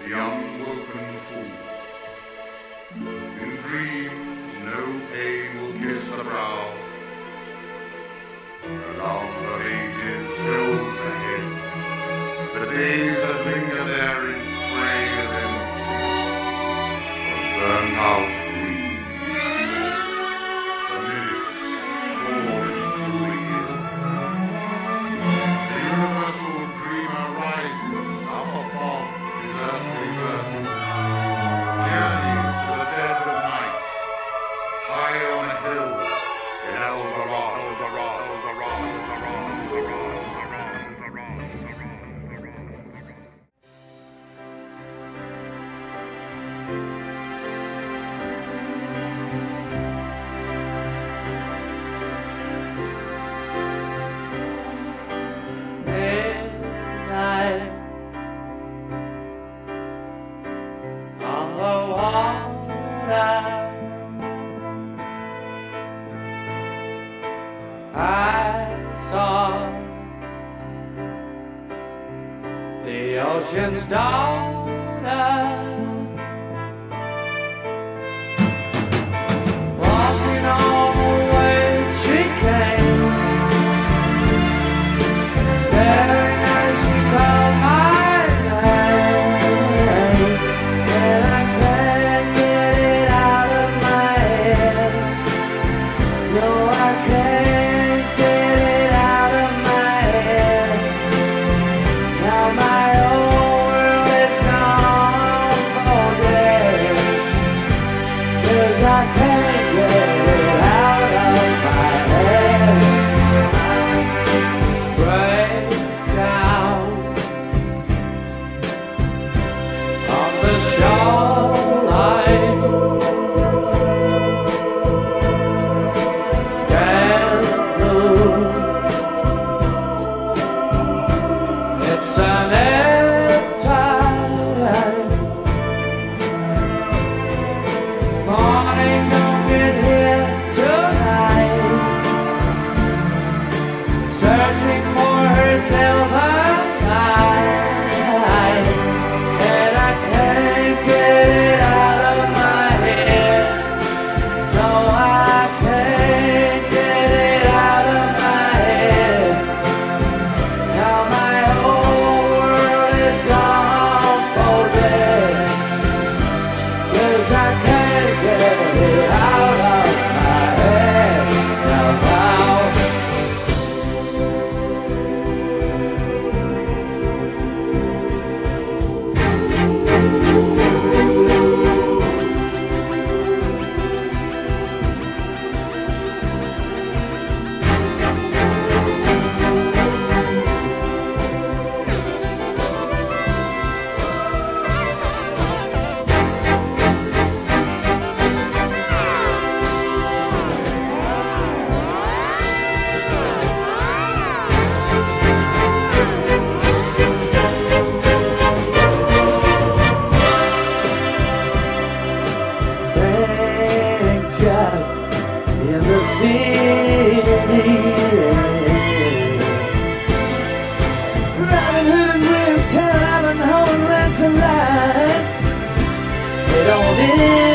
the unwoken fool. In dreams no pain will kiss the brow. The love of ages fills the head. The days that linger there in gray as empty, of burned out dreams. The minutes soaring through the year. The universal dreamer rises up above his earthly burden. Journey to the dead of night, high on a hill in Eldorado. Midnight on the water, I saw the ocean's daughter walking on the way she came, staring as she called my name, and I can't get it out of my head. No, I can't get it out of my head. Now my whole world is gone for dead, 'cause I can't get it out of my head. Break down on the shoreline, and blue. It's an ebb tide. Morning don't get here tonight, searching for herself alive, and I can't get it out of my head. No, I can't get it out of my head. Now my whole world is gone for dead, 'cause I can't get it out of my head. Now. Picture in the city, Robin Hood with time and holding ransom life. They don't